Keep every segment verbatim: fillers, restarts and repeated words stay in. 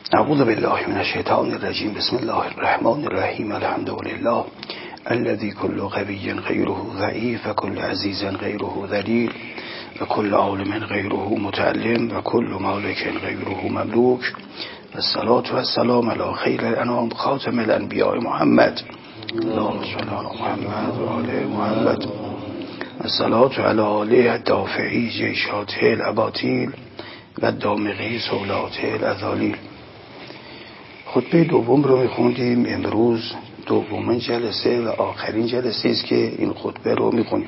اعوذ بالله من الشیطان الرجیم. بسم الله الرحمن الرحیم. الحمد لله الذي كل قوي غيره ضعيف وكل عزيز غيره ذليل وكل عالم غيره متعلم وكل مالك غيره مملوك والصلاة والسلام على خير الأنام خاتم الأنبياء محمد اللهم صل على محمد وآل محمد والصلاة على آله الدافعي جيشاته الأباطيل و دامغی سولاته الأذالیل. خطبه دوم رو میخوندیم امروز، دومین جلسه و آخرین جلسه است که این خطبه رو میخونیم.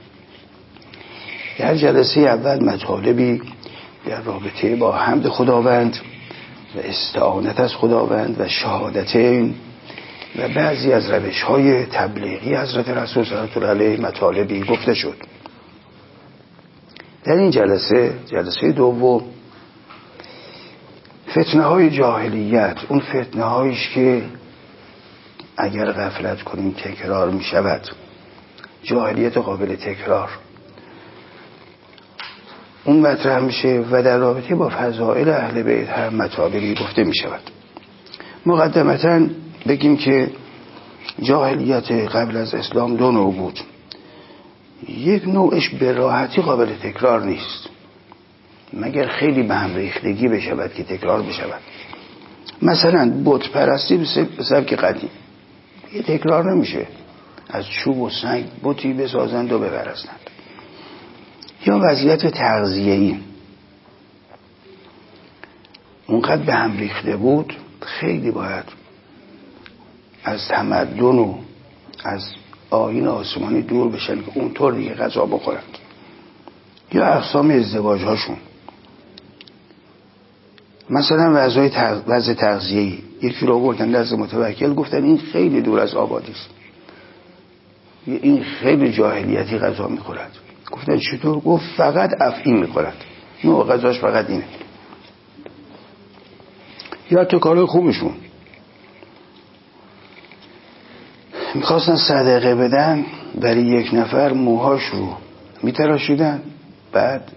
در جلسه اول مطالبی در رابطه با حمد خداوند و استعانت از خداوند و شهادتین و بعضی از روش‌های تبلیغی حضرت رسول صلی الله علیه مطالبی گفته شد. در این جلسه جلسه دوم فتنه های جاهلیت، اون فتنه هایش که اگر غفلت کنیم تکرار می شود، جاهلیت قابل تکرار، اون مطرح میشه و در رابطه با فضائل اهل بیت هم مطالبی گفته می شود. مقدمتاً بگیم که جاهلیت قبل از اسلام دو نوع بود. یک نوعش به راحتی قابل تکرار نیست مگر خیلی به هم ریختگی بشود که تکرار بشود. مثلا بت پرستی به سبک قدیم یه تکرار نمیشه، از چوب و سنگ بتی بسازند و بپرستند. یا وضعیت تغذیه‌ای اونقدر به هم ریخته بود خیلی باید از تمدن و از آیین آسمانی دور بشن که اونطور دیگه غذا بخورند. یا اقسام ازدواج هاشون، مثلا وضعی تغ... وضع تغذیه‌ای، یکی رو بردن نزد متوکل گفتن این خیلی دور از آبادی است، این خیلی جاهلیتی غذا میخورد. گفتن چطور؟ گفت فقط افعی میخورد، نوع غذاش فقط اینه. یا تو کارهای خوبشون میخواستن صدقه بدن، برای یک نفر موهاش رو میتراشیدن، بعد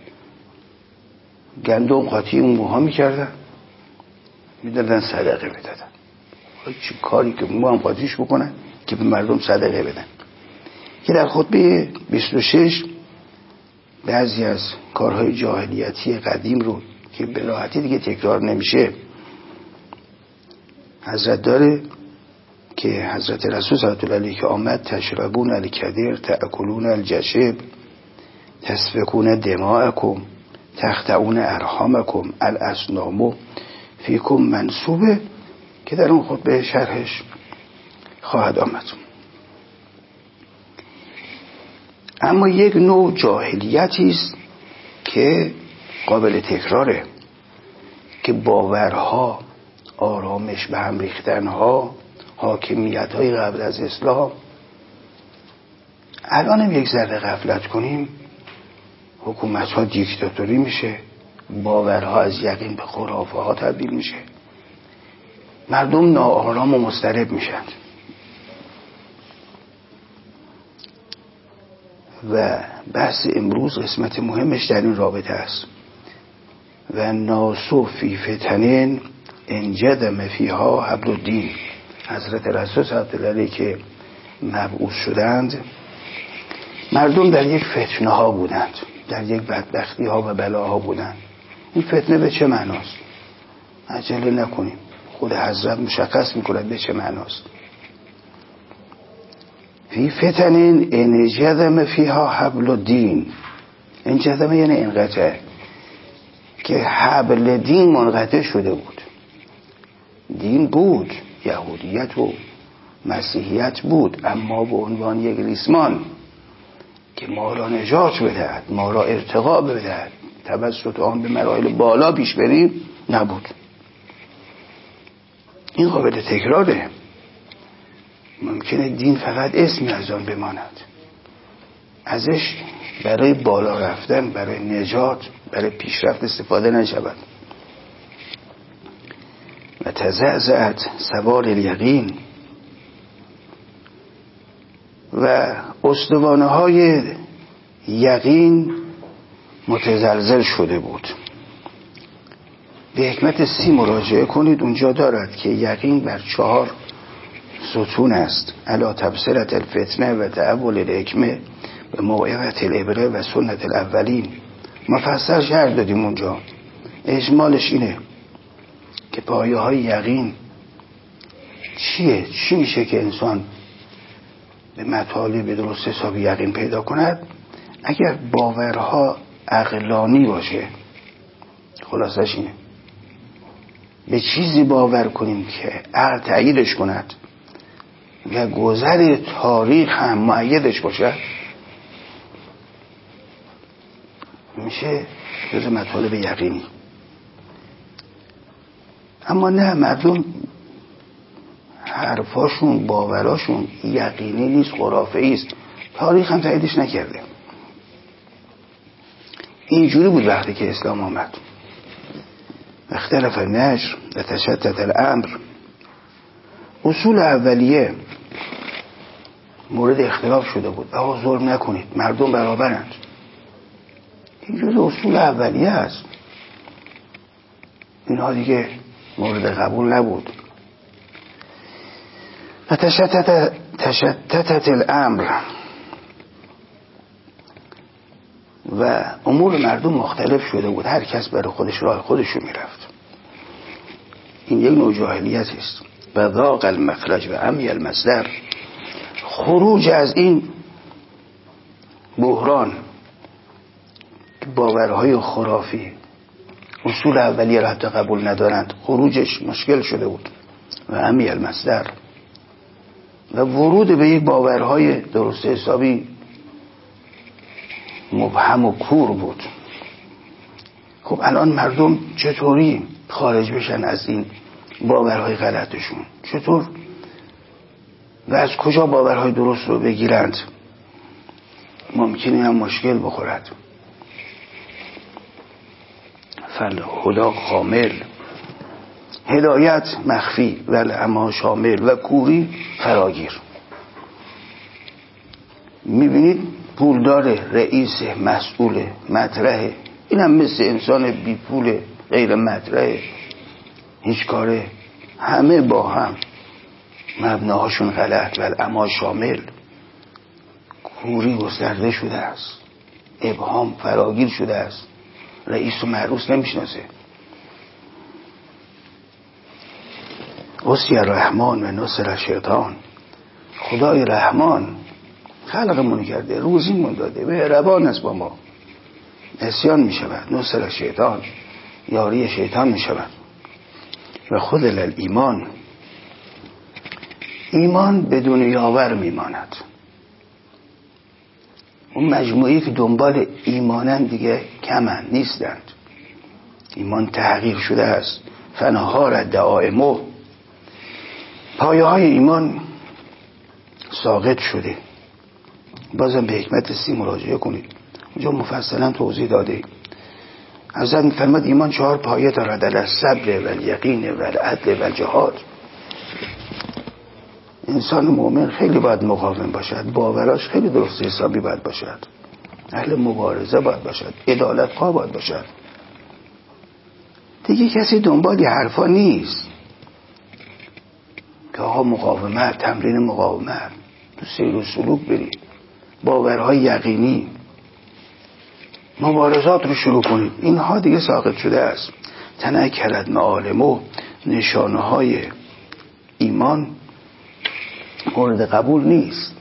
گندم قاطی اون موها میکردن میدادن صدقه میدادن. چه کاری که موها هم قاطیش بکنن که به مردم صدقه بدن. که در خطبه بیست و شش بعضی از کارهای جاهلیتی قدیم رو که به راحتی دیگه تکرار نمیشه حضرت داره که حضرت رسول صلی الله علیه که آمد تشربون الکدر تأکلون الجشب تسفکون دماءکم تخطئون ارحامکم الاسنام فیکم منصوبه، که در اون خطبه شرحش خواهد آمد. اما یک نوع جاهلیتی است که قابل تکراره، که باورها، آرامش به هم ریختنها، حاکمیت های قبل از اسلام. الان یک ذره غفلت کنیم حکومت ها دیکتاتوری میشه، باورها از یقین به خرافه ها تبدیل میشه، مردم ناآرام و مضطرب میشن. و بحث امروز قسمت مهمش در این رابطه است. و ناسو فی فتنین انجدم فیها حبل الدین. حضرت رسول صلی الله علیه که مبعوث شدند، مردم در یک فتنه ها بودند، در یک بدبختی ها و بلاها بودند. این فتنه به چه معناست؟ عجله نکنیم، خود حضرت مشخص میکنه به چه معناست. فی فتنین انجدم فیها حبل الدین. انجدم یعنی انقطع، که حبل دین منقطع شده بود. دین بود، یهودیت و مسیحیت بود، اما به عنوان یک ریسمان که ما را نجات بدهد، ما را ارتقا بدهد، توسط آن به مراحل بالا پیش بریم، نبود. این قابل تکراره. ممکنه دین فقط اسمی از آن بماند، ازش برای بالا رفتن، برای نجات، برای پیشرفت استفاده نشود. و تزعزعت سوار الیقین. و استوانه های یقین متزلزل شده بود. به حکمت سی مراجعه کنید، اونجا دارد که یقین بر چهار ستون است: الا تبصرت الفتنه و تأول الحکمه و موعظة العبره و سنت الاولین. مفصل شرح دادیم اونجا. اجمالش اینه که پایه های یقین چیه؟ چی میشه که انسان به مطالب درست حسابی یقین پیدا کند؟ اگر باورها عقلانی باشه. خلاصش اینه به چیزی باور کنیم که عقل تأییدش کند و گذر تاریخ هم مؤیدش باشه، میشه جز مطالب یقینی. اما نه، مردم حرفاشون باوراشون یقینی نیست، خرافه‌ای است، تاریخ هم تاییدش نکرده. اینجوری بود وقتی که اسلام آمد. اختلاف النجر و تشتت الامر. اصول اولیه مورد اختلاف شده بود. آقا ظلم نکنید، مردم برابرند. این جز اصول اولیه است. اینها دیگه مورد قبول نبود. و تشتت تشتتت الامر و امور مردم مختلف شده بود، هر کس برای خودش راه خودشو میرفت. این یک نوع جاهلیت است. و ذاق المخرج و عمی المصدر. خروج از این بحران، باورهای خرافی، اصول اولیه را حتی قبول ندارند، خروجش مشکل شده بود. و عمی المصدر و ورود به یک باورهای درست حسابی مبهم و کور بود. خب الان مردم چطوری خارج بشن از این باورهای غلطشون؟ چطور و از کجا باورهای درست رو بگیرند؟ ممکنه هم مشکل بخورد. فالهدی کامل، هدایت مخفی ولی اما شامل، و کوری فراگیر. میبینید پولدار، رئیس، مسئول، مطرحه، این هم مثل انسان بی پول غیر مطرحه، هیچ کاره، همه با هم مبناهاشون غلط ولی اما شامل. کوری گسترده شده است، ابهام فراگیر شده است، رئیس و معروس نمیشناسه. عصی رحمان و نصر شیطان. خدای رحمان خلقمون کرده، روزیمون داده، مهربان است با ما، عصیان میشود. نصر شیطان، یاری شیطان میشود. و خود الایمان، ایمان بدون یاور میماند. اون مجموعی که دنبال ایمانن دیگه کمن، نیستند. ایمان تحقیق شده است. فنهار دعائمه، پایه های ایمان ساقط شده. بازم به حکمت سی مراجعه کنید، اونجا مفصلا توضیح داده. حضرت می‌فرماد ایمان چهار پایه دارد: الصبر و الیقین و العدل و الجهاد. انسان مومن خیلی باید مقاوم باشد، باوراش خیلی درست حسابی باید باشد، اهل مبارزه باید باشد، عدالت خواه باید باشد. دیگه کسی دنبال حرفا نیست که آقا مقاومت، تمرین مقاومت، تو سیر و سلوک برید، باورهای یقینی، مبارزات رو شروع کنید. اینها دیگه ساقط شده است. تنکرت معالمو، نشانه های ایمان مورد قبول نیست،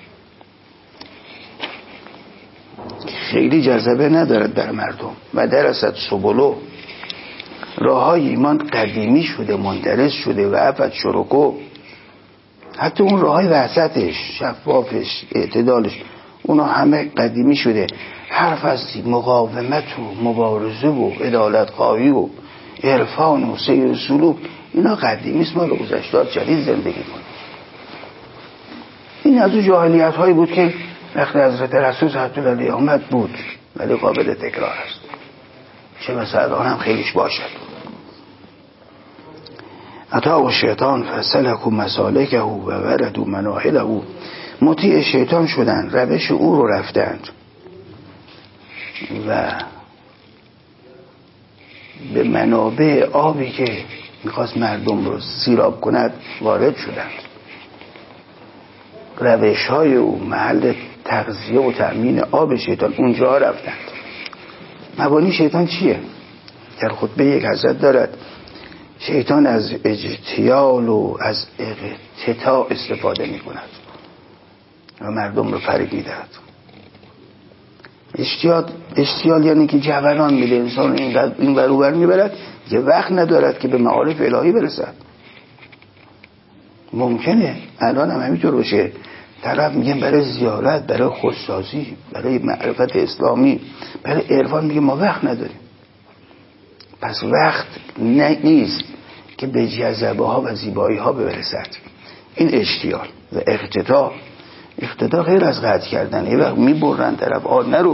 خیلی جذبه ندارد در مردم. و درست سبلو، راه های ایمان قدیمی شده، مندرس شده. و افت شرکو، حتی اون راه های وسطش، شفافش، اعتدالش، اونا همه قدیمی شده. حرف از مقاومت و مبارزه و عدالت خواهی و عرفان و سیر و سلوک، اینا قدیمی است، ما رو گذشتار جدید زندگی کنیم. این از اون جاهلیت هایی بود که وقتی حضرت رسول صلی الله علیه آمد بود، ولی قابل تکرار است، چه مثلا الان هم خیلیش باشد. اطاع و شیطان فسلکوا مسالکه و وردوا مناحله، مطیع شیطان شدند، روش او رو رفتند و به منابع آبی که میخواست مردم رو سیراب کند وارد شدند. روش های او محل تغذیه و تأمین آب شیطان اونجا رفتند. مبانی شیطان چیه؟ در خطبه یک حضرت دارد شیطان از اجتیال و از اقتطاع استفاده می کند و مردم رو فریب می دهد. اشتیال, اشتیال یعنی که جبران میده انسان اینقدر این ور اون ور میبرد که وقت ندارد که به معارف الهی برسد. ممکنه الان هم همینطور باشه، طرف میگه برای زیارت، برای خودسازی، برای معرفت اسلامی، برای عرفان، میگه ما وقت نداریم. پس وقت نیست که به جذبه ها و زیبایی ها برسد. این اشتیال و اقتدار. اقتدار غیر از قطع کردن. یه وقت میبرن طرف آن نرو،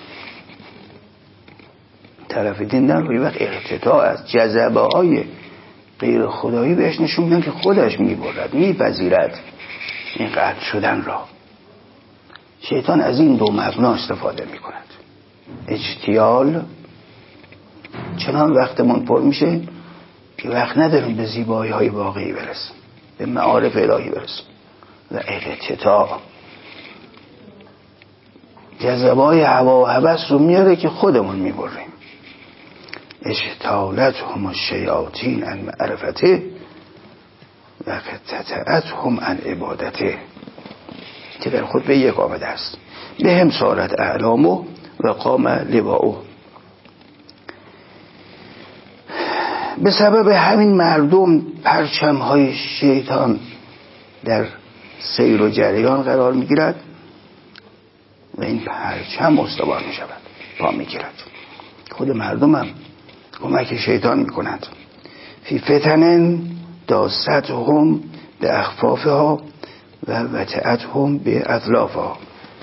طرف دین نرو. یه وقت اقتدار از جذبه های غیر خدایی بهش نشون میدن که خودش میبرد، میپذیرد این قطع شدن را. شیطان از این دو مبنا استفاده میکند. اجتیال، چنان وقتمون پر میشه که وقت نداریم به زیبایی های واقعی برسیم، به معارف الهی برسیم. و اقتطاع، جذبه های هوا و هوس رو میاره که خودمون میبریم. اشتالتهم الشیاطین عن معرفته و قطعتهم عن عبادته، که در خود به یک آمده است. به هم سارت اعلامو و قام لواو. به سبب همین مردم پرچم های شیطان در سیر و جریان قرار می گیرد و این پرچم استوار می شود، پا می گیرد. خود مردم هم کمک شیطان می کند. فی فتن داستهم به اخفافها و وطعتهم به اطلافها.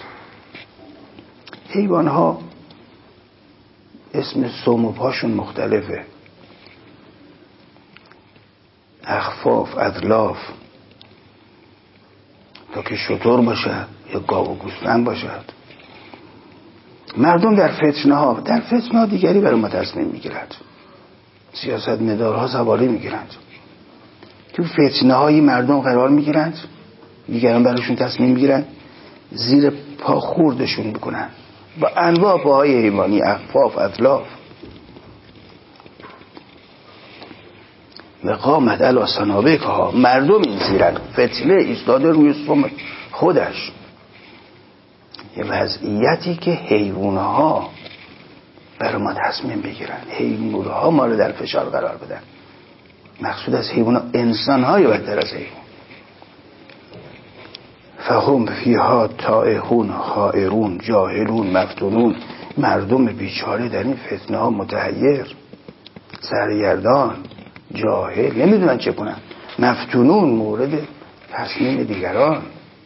حیوان ها اسم سوم و پاشون مختلفه. اخفاف، اطلاف، تا که شتر باشد یا گاو و گوسفند باشد. مردم در فتنه ها در فتنه ها دیگری برای ما تصمیم میگیرد. سیاست مدارها سواری میگیرند، تو فتنه های مردم قرار میگیرند، دیگران برایشون تصمیم میگیرند، زیر پا خوردشون میکنن با انواع پاهای حیوانی، اخفاف، اطلاف. و قامت علی صنابکها، مردم این زیرن، فتنه ایستاده روی سم خودش. یه وضعیتی که حیوانها برای ما تصمیم بگیرن، حیوانها ما رو در فشار قرار بدن. مقصود از حیوانها انسانهای بدتر از حیوان. فهم فیها تائهون خائرون جاهلون مفتونون. مردم بیچاره در این فتنه ها متحیر، سرگردان، جاهل، نمیدونن چه کنن، مفتونون، مورد تصمیم دیگران.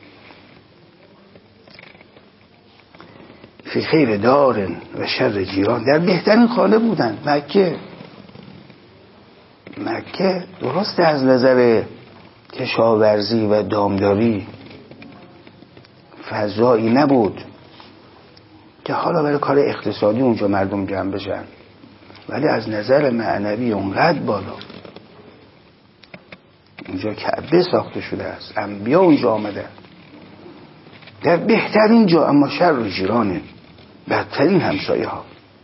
فی خیر دارن و شر جیران. در بهترین خانه بودن. مکه مکه درست از نظر کشاورزی و دامداری فضایی نبود که حالا برای کار اقتصادی اونجا مردم جمع بشن، ولی از نظر معنوی اونقدر بالا. اونجا کعبه ساخته شده است، انبیا اونجا آمده در بهترین جا، اما شر جیرانه، بدترین همسایه ها،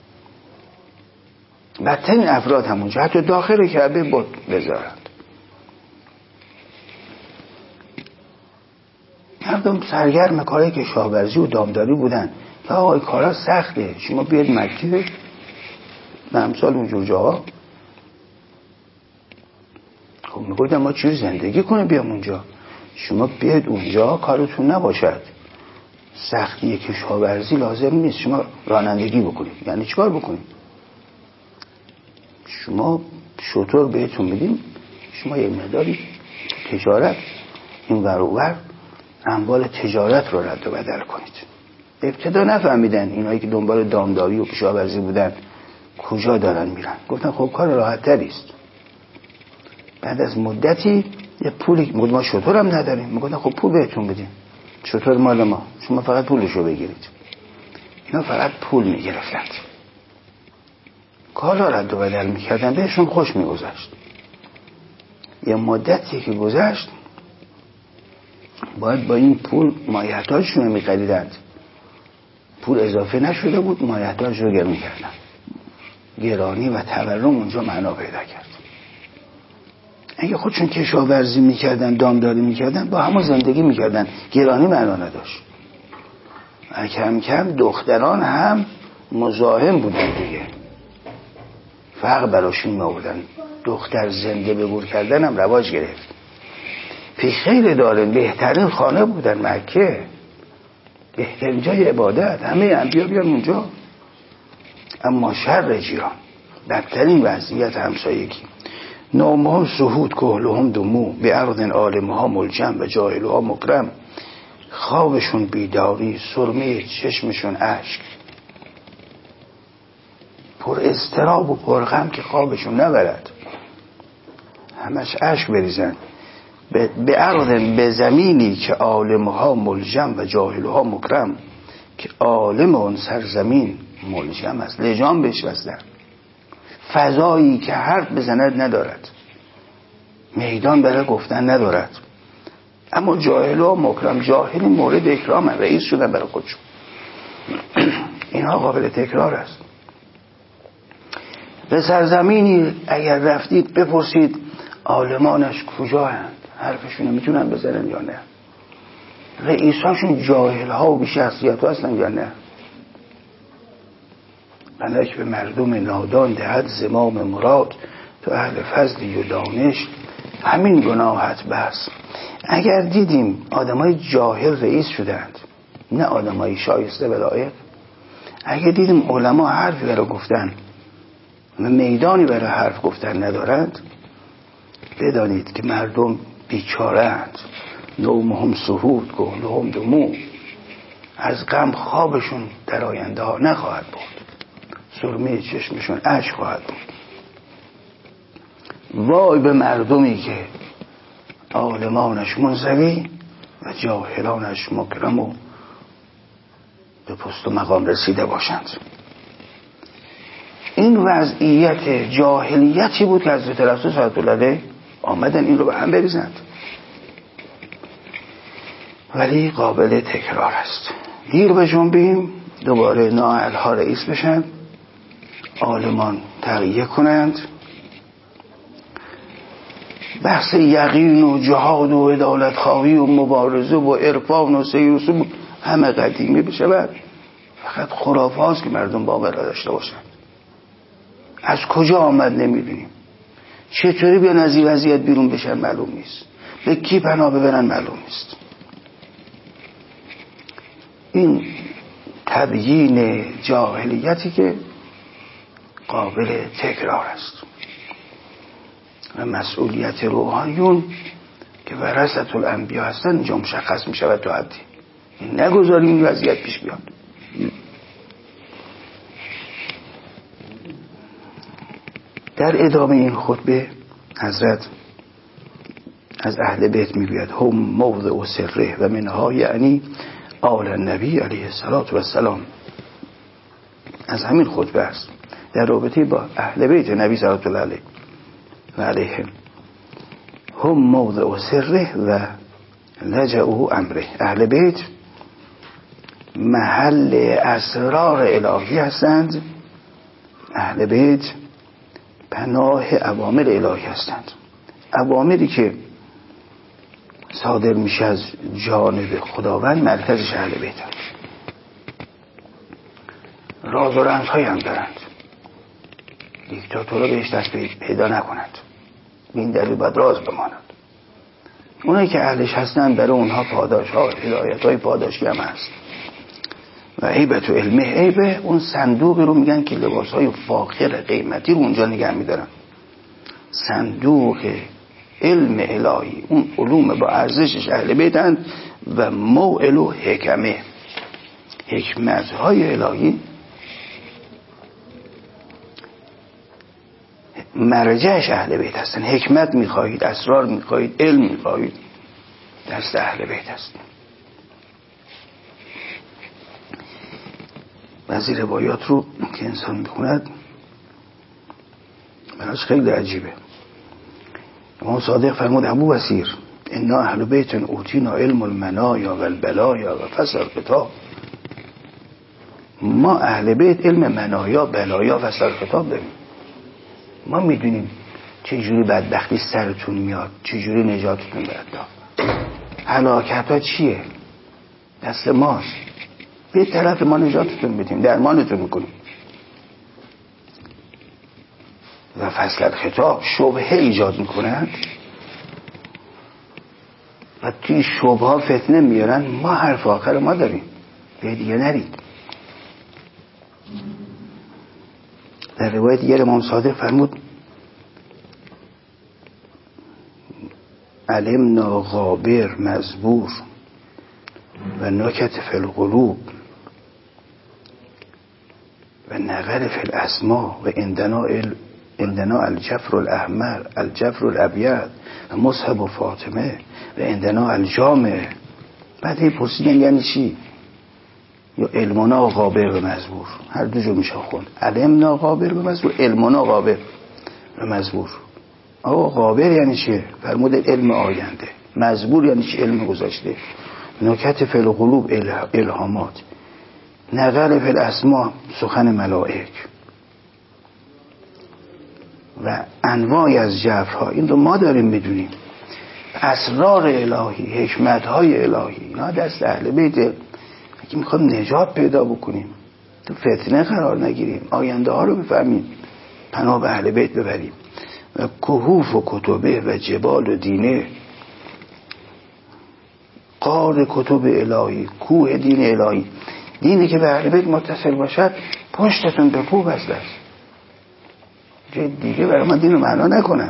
بدترین افراد همونجا، حتی داخل کعبه بت بذارند. مردم سرگرم کارهای کشاورزی و دامداری بودن که آقای کارا سخته، شما بیاید مکه به امثال اونجور جاها. خب میگویدم ما چیز زندگی کنیم بیام اونجا، شما بیاید اونجا کارتون نباشد، سختی کشاورزی لازم نیست، شما رانندگی بکنید. یعنی چیکار بکنید؟ شما شطور بهتون میدیم، شما یک مقداری تجارت این ور و ور اموال تجارت رو رد و بدل کنید. ابتدا نفهمیدن اینایی که دنبال دامداری و کشاورزی بودن کجا دارن میرن. گفتن خب کار راحت تری است. بعد از مدتی یه پولی، ما شطور هم نداریم، میگفتن خب پول بهتون بدیم، شطور مال ما، شما فقط پولشو بگیرید. اینا فقط پول میگرفتند. کالا رد و بدل میکردن، بهشون خوش میگذشت. یه مدتی که گذشت باید با این پول مایحتاجشون رو میخریدند، پول اضافه نشده بود، مایحتاج رو گرون کردن. گرانی و تورم اونجا معنا پیدا کرد. اگه خودشون کشاورزی میکردن، دامداری میکردن، با همون زندگی میکردن، گرانی معنا نداشت. کم کم دختران هم مزاحم بودن دیگه، فرق براشون میآوردن. دختر زنده به گور کردن هم رواج گرفت. پی خیر دارن، بهترین خانه بودن مکه، بهترین جای عبادت، همه انبیا بیان اونجا. اما شر جیران، بدترین وضعیت همسایگی. نامها سهود کهلهم دمو، به ارض عالمها ملجم و جاهلها مکرم. خوابشون بیداری، سرمه چشمشون اشک، پر اضطراب و پر غم که خوابشون نبرد، همش اشک بریزن. به ارض، به زمینی که عالمها ملجم و جاهلها مکرم، که عالم اون سرزمین ملجم است، لجام بهش بستن. فضایی که حرف بزند ندارد، میدان برای گفتن ندارد. اما جاهلها مکرم، جاهلی مورد اکرام، رئیس شدن برای خودشون. اینها قابل تکرار است. به سرزمینی اگر رفتید بپرسید عالمانش کجا هستند، حرفشون میتونن بزنن یا نه؟ رئیساشون جاهل ها و بی شخصیت ها هستن یا نه؟ ملک به مردم نادان دهد زمام مراد، تو اهل فضلی و دانش همین گناهت بس. اگر دیدیم آدمای جاهل رئیس شدند، نه آدمای شایسته و لایق، اگر دیدیم علما حرفی برای گفتن و میدانی برای حرف گفتن ندارند، بدانید که مردم بیچاره اند. نومهم سهود کهلهم دمو، از غم خوابشون در آینده ها نخواهد بود، سرمه چشمشون اشک خواهد بود. وای به مردمی که عالمانش منزوی و جاهلانش مکرم و به پست و مقام رسیده باشند. این وضعیت جاهلیتی بود که حضرت رسول صلی الله علیه آمدن این رو به هم بریزند، ولی قابل تکرار است. دیر به جنبیم، دوباره نااهل‌ها رئیس بشن، عالمان تغییر کنند، بحث یقین و جهاد و عدالت خواهی و مبارزه و عرفان و سیر و سلوک همه قدیمی بشه و فقط خرافه هاست که مردم باور داشته باشند. از کجا آمد نمیدونیم، چطوری بیان از این وضعیت بیرون بشن معلوم نیست، به کی پناه ببرن معلوم نیست. این تبیین جاهلیتی که قابل تکرار است و مسئولیت روحانیون که ورثه الانبیا هستن اینجا مشخص می شود. تو حدی نگذاریم این وضعیت پیش بیاد. در ادامه این خطبه حضرت از اهل بیت می گوید هم موضع سره و منها یعنی آل النبی علیه السلام. از همین خطبه است در رابطه با اهل بیت نبی صلی الله علیه و علیهم. هم موضع سره و لجأه امره. اهل بیت محل اسرار الهی هستند، اهل بیت پناه اوامر الهی هستند. اوامری که صادر میشه از جانب خداوند مرکزش اهل بیت هست. راز و رمزهایی هم دارند، دیکتاتورها بهش دست پیدا نکنند، این دلیل باید راز بماند. اونایی که اهلش هستند برای اونها پاداش ها هدایت های پاداشی هم هست. و عیبت و علمه، عیبه اون صندوقی رو میگن که لباس های فاخر قیمتی رو اونجا نگه میدارن. صندوق علم الهی، اون علوم با ارزشش اهل بیتند و موعل و حکمه، حکمت های الهی مرجعش اهل بیت هستن. حکمت میخواهید، اسرار میخواهید، علم میخواهید، دست اهل بیت هست. بعضی روایات رو که انسان میخوند خیلی عجیبه. امام صادق فرمود ابو بصیر انا اهل بیت اوتینا علم المنایا و البلایا و فصل کتاب. ما اهل بیت علم منایا بلایا و فصل کتاب داریم. ما میدونیم چه جوری بدبختی سرتون میاد، چه جوری نجاتتون میاد. هلاکت ها چیه؟ دست ماست. به طرف ما نجاتتون بدیم، درمانتون میکنیم. و فصل خطاب شبهه ایجاد میکنند و توی شبهه ها فتنه میارن. ما حرف آخر ما داریم، به دیگه نرید. در روایت دیگر امام صادق فرمود علمنا غابر مزبور و نکت فی القلوب و نغر فی الاسما و اندنا عندنا الجفر الاحمر الجفر الابیض و مصحب و فاطمه و عندنا الجامع. بعد این پرسیدن یعنی چی؟ یا علمنا غابر و مزبور، هر دو جو میشه خوند. علمنا غابر و مزبور، علمنا غابر و مزبور. آقا غابر یعنی چیه؟ فرمود علم آینده. مزبور یعنی چی؟ علم گذشته. نکت فی القلوب الهامات، نقل فی الاسما سخن ملائک و انواعی از جبرها. این رو ما داریم میدونیم. اسرار الهی، حکمت‌های الهی، اینا دست اهل بیت. اگه میخوام نجات پیدا بکنیم، تو فتنه قرار نگیریم، آینده ها رو بفهمیم، پناه به اهل بیت ببریم. و کهوف و کتبه و جبال و دینه، قار کتب الهی، کوه دین الهی. دینی که به اهل بیت متصل باشد پشتتون به کوه بسته است. جای دیگه برای من دین رو معنا نکنم.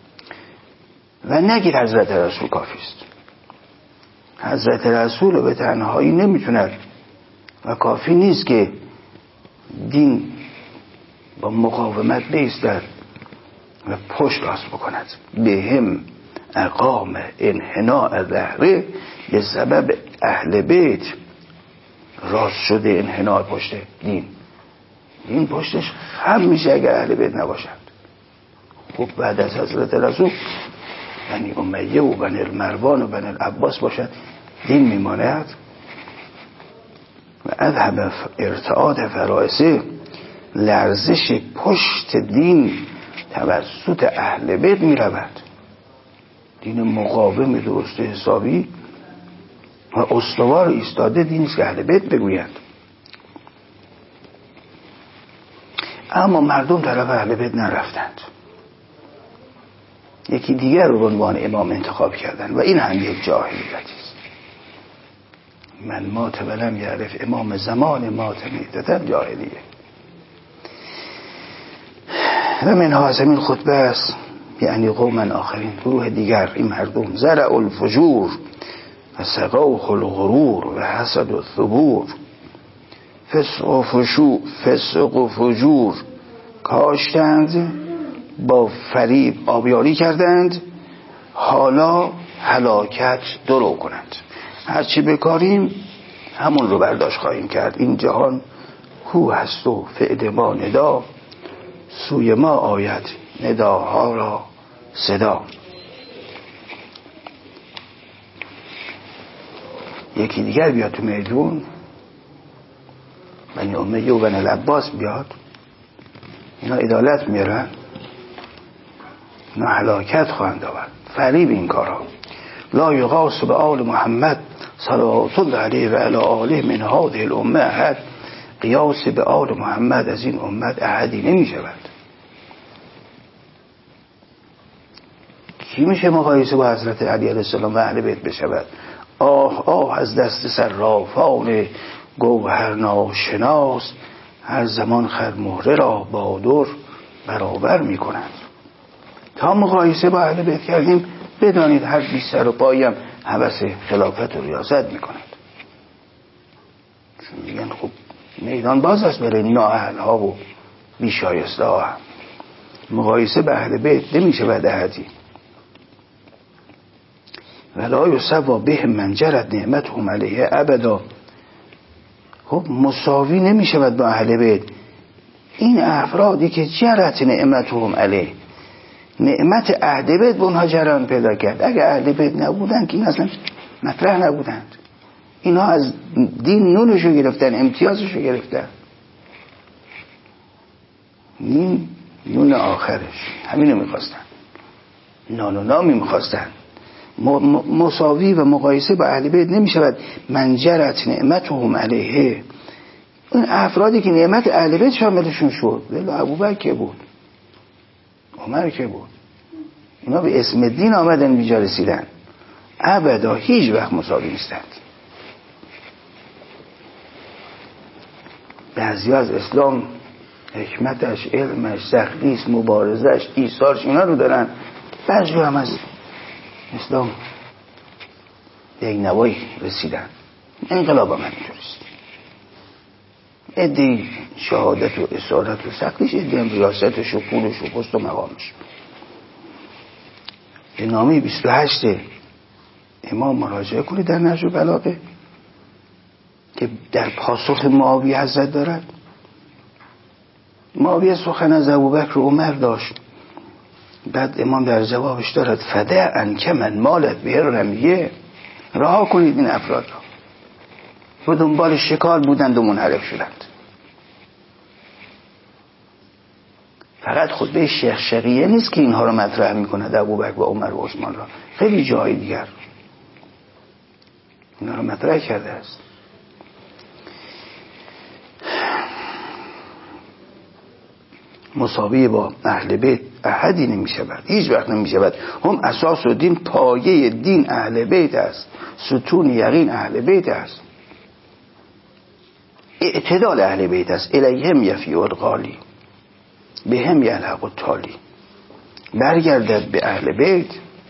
و نگید حضرت رسول کافی است. حضرت رسول رو به تنهایی نمیتوند و کافی نیست که دین با مقاومت بیستد و پشت راست بکند. به هم اقام انحناء ظهره، به سبب اهل بیت راست شده انحناء پشت دین. دین پشتش خم میشه اگر اهل بیت نباشند. خب بعد از حضرت رسول یعنی امیه و بن المروان و بن العباس باشد، دین میماند. و اذهب ارتعاد فرائسه، لرزش پشت دین توسط اهل بیت میرود. دین مقاوم درست حسابی و استوار ایستاده دین است که اهل بیت بگویند. اما مردم طرف اهل بیت نرفتند، یکی دیگر رو به عنوان امام انتخاب کردند و این هم یک جاهلیت است. من مات ولم یعرف امام زمان مات میتتن جاهلیه. و من هازمین خطبه است، یعنی قوم آخرین، گروه دیگر. این مردم زرع الفجور و سقوح الغرور و حسد الثبور، فسق و فشو فسق و فجور کاشتند، با فریب آبیاری کردند، حالا هلاکت درو کنند. هرچی بکاریم همون رو برداشت خواهیم کرد. این جهان کو هست و فعل ما ندا، سوی ما آید نداها را صدا. یکی دیگر بیاد تو میدون، بنی امیه و بنی العباس بیاد، اینا عدالت میارن، اینا هلاکت خواهند آورد. فریب این کارها. لا یغاس به آل محمد صلوات الله علیه و علی آله من هذه الامه احد. قیاس به آل محمد از این امت احدی نمی شود. کی میشه مقایسه با حضرت علی علیه السلام و اهل بیت بشود؟ آه آه از دست صرافان گوهر ناشناس، هر زمان خرمهره را با در برابر می کنند. تا مقایسه با اهل بیت کردیم، بدانید هر بی سر و پایم هوس خلافت و ریاست می کند. چون میگن خب میدان باز است برای نااهل ها و بی شایسته ها هم. مقایسه به اهل بیت نمی شود احدی. ولا یسوا به من جرت نعمتهم علیه ابدا. خب مساوی نمی شود با اهل بیت این افرادی که جرت نعمتهم علیه، نعمت اهل بیت به اونها جریان پیدا کرد. اگه اهل بیت نبودن که این اصلا مطرح نبودند. اینها از دین نونشو گرفتن، امتیازشو گرفتن، این نون آخرش همینو میخواستن، نان و نامی میخواستن. مساوی و مقایسه با اهل بیت نمیشود. من جرت نعمتهم علیه، اون افرادی که نعمت اهل بیت شاملشون شد، ولی ابوبکر که بود، عمر که بود، اینا به اسم دین آمدن بیجا رسیدن، ابدا هیچ وقت مساوی نیستند. بعضی از اسلام حکمتش، علمش، سختیش، مبارزش، ایثارش اینا رو دارن، بعضی هم از اسلام به یک نوایی رسیدن. انقلاب هم همینطوریست، ادهی شهادت و اسارت و سختیش، ادهی هم ریاستش و پولش و پست و مقامش. به نامه بیست و هشت امام مراجعه کنید در نهج البلاغه که در پاسخ معاویه حضرت دارد. معاویه سخن از ابوبکر و عمر داشت، بعد امام در جوابش دارد فدع عنک من مالت به رمیه، رها کنید این افراد را، و دنبال شکار بودند و منحرف شدند. فقط خطبه شیخ شقیه نیست که اینها را مطرح میکند، ابوبکر و عمر و عثمان را، خیلی جای دیگر اینها را مطرح کرده است. مساوی با اهل بیت احدی نمی شود، هیچ وقت نمی شود. هم اساس و دین، پایه دین اهل بیت است، ستون یقین اهل بیت است، اعتدال اهل بیت است. الیهم یفی الغالی به هم یلحق التالی، برگردد به اهل بیت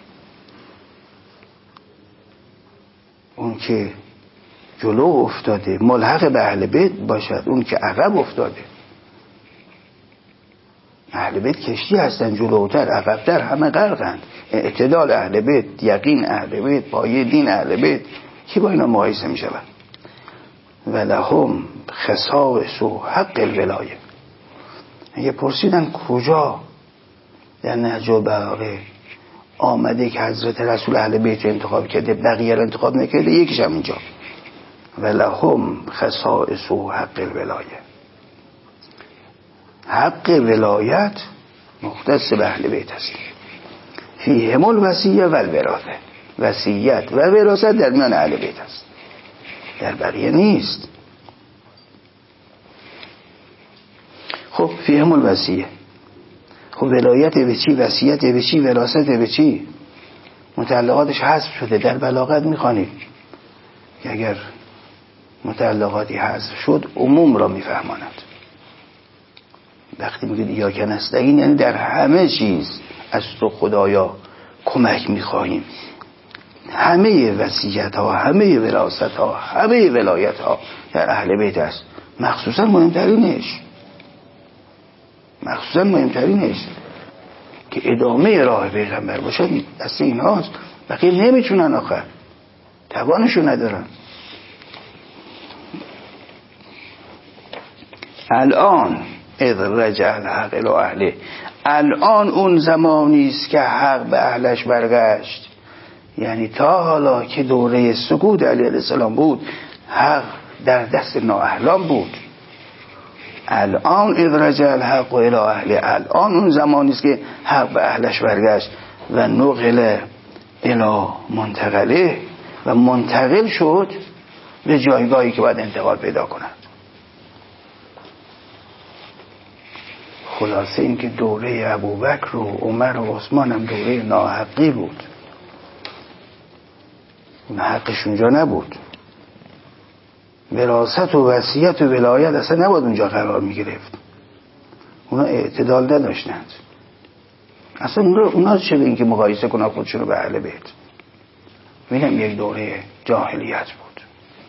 اون که جلو افتاده، ملحق به اهل بیت باشد اون که عقب افتاده. اهل بیت کشتی هستن، جلوتر عقبتر همه غرقند. اعتدال اهل بیت، یقین اهل بیت، پایه دین اهل بیت، کی با اینا مقایسه می شود؟ ولهم خصائص و حق الولایه. اگه پرسیدن کجا در نهج البلاغه آمده که حضرت رسول اهل بیت انتخاب کرده بقیه رو انتخاب نکرده، یکیش هم اینجا ولهم خصائص و حق الولایه. حق ولایت مختص به اهل بیت است. فیهم الوصیه و الوراثه، وصیت و وراثت در میان اهل بیت است، در بقیه نیست. خب فیهم الوصیه، خب ولایت به چی، وصیت به چی، وراثت به چی؟ متعلقاتش حذف شده. در بلاغت میخوانید که اگر متعلقاتی حذف شد عموم را میفهماند. وقتی میگه ایاک نستعین یعنی در همه چیز از تو خدایا کمک میخواهیم. همه وصیت ها، همه وراثت ها، همه ولایت ها در اهل بیت است. مخصوصا مهمترینش مخصوصا مهمترینش که ادامه راه پیغمبر باشد دست اینهاست. بقیه نمیتونن، آخر توانشو ندارن. الان اذ رجع الحق الى اهله، الان اون زمانیست که حق به اهلش برگشت. یعنی تا حالا که دوره سکوت علیه السلام بود، حق در دست نااهلان بود. الان اذ رجع الحق الى اهله، الان اون زمانیست که حق به اهلش برگشت و نقل الى منتقله و منتقل شد به جایگاهی که باید انتقال پیدا کنند. خلاصه این که دوره ابوبکر و عمر و عثمان هم دوره ناحقی بود، اون حقش اونجا نبود. وراثت و وصیت و ولایت اصلا نباید اونجا قرار می گرفت. اونا اعتدال نداشتند اصلا. اونا چه به این که مقایسه کنن خودشون رو به اهل بیت؟ ببینم یک دوره جاهلیت بود.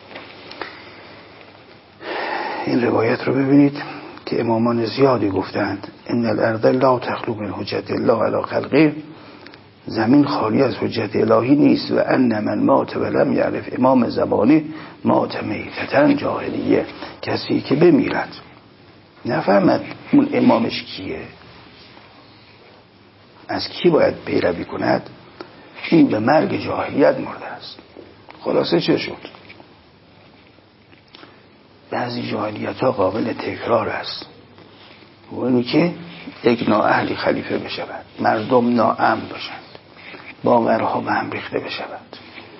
این روایت رو ببینید که امامان زیادی گفتند ان الارض لا تخلو من حجت الله علی خلقه، زمین خالی از حجت الهی نیست. و ان من مات ولم یعرف امام زمانه مات میتتن جاهلیه، کسی که بمیرد نفهمد اون امامش کیه، از کی باید پیروی کند؟ این به مرگ جاهلیت مرده است. خلاصه چه شد؟ بعضی جاهلیت ها قابل تکرار است، و اینی که یک نااهلی خلیفه بشود، مردم ناامن باشند، باورها به هم ریخته بشود.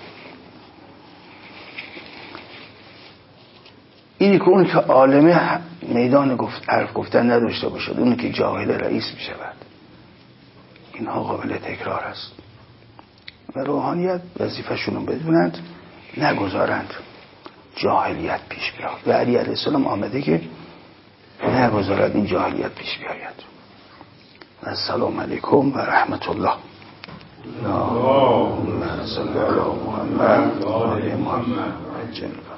اینی که اون که عالمه میدان گفت حرف گفتن نداشته باشد، اونی که جاهل رئیس بشود، اینها قابل تکرار است و روحانیت وظیفه‌شون رو بدونند، نگذارند جاهلیت پیش بیاد. و علی علیه السلام آمده که نگذارد این جاهلیت پیش بیاید. و السلام علیکم و رحمت الله. اللهم صل علی محمد و آل محمد.